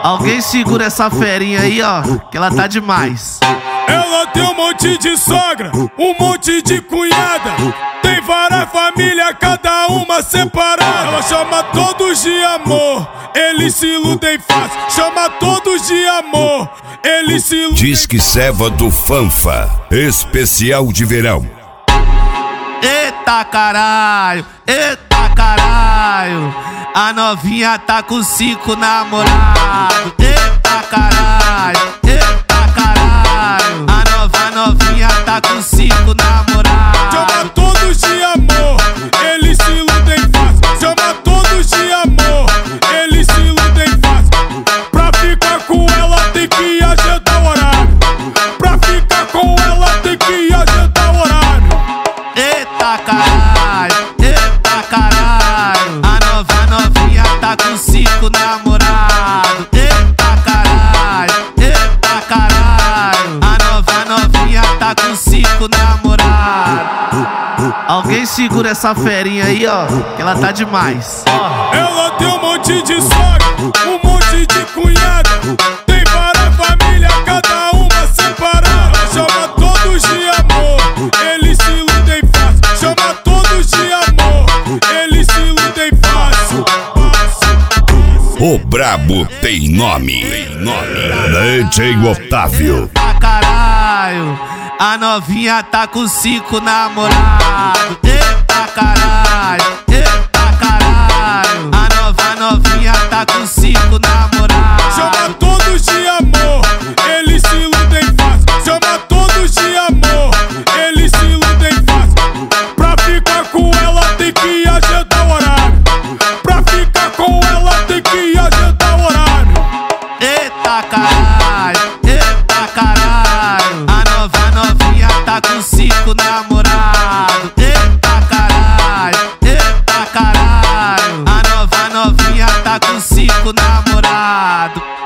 Alguém segura essa ferinha aí, ó, que ela tá demais. Ela tem um monte de sogra, um monte de cunhada. Tem várias famílias, cada uma separada. Ela chama todos de amor, eles se iludem fácil. Chama todos de amor, eles se iludem. Disque Seva do Fanfa, especial de verão. Eita caralho, eita caralho, a novinha tá com 5 namorados. Eita caralho, eita caralho, a novinha tá com 5 namorados. Chama todos de amor, eles se iludem fácil. Chama todos de amor, eles se iludem fácil. Pra ficar com ela tem que agendar o horário. Pra ficar com ela tem que agendar o horário. Eita caralho, a novinha tá com 5 namorados. Eita caralho, a novinha tá com 5 namorados. Alguém segura essa ferinha aí, ó, que ela tá demais. Ela tem um monte de sogra, um monte de cunhada. Tem várias famílias, cada uma separada. Chama todos de amor, eles se iludem fácil. Chama todos de amor, eles se iludem fácil. O brabo tem nome. DJ Otávio. Eita caralho, a novinha tá com 5 namorados. Eita caralho, a novinha tá com 5 namorados. Chama todos de amor, eles se iludem fácil. Chama todos de amor, eles se iludem fácil. Pra ficar com ela tem que agendar o horário. Pra ficar com ela tem que agendar o horário. Eita caralho, a novinha tá com 5 namorados. Eita caralho, a novinha tá com 5 namorados.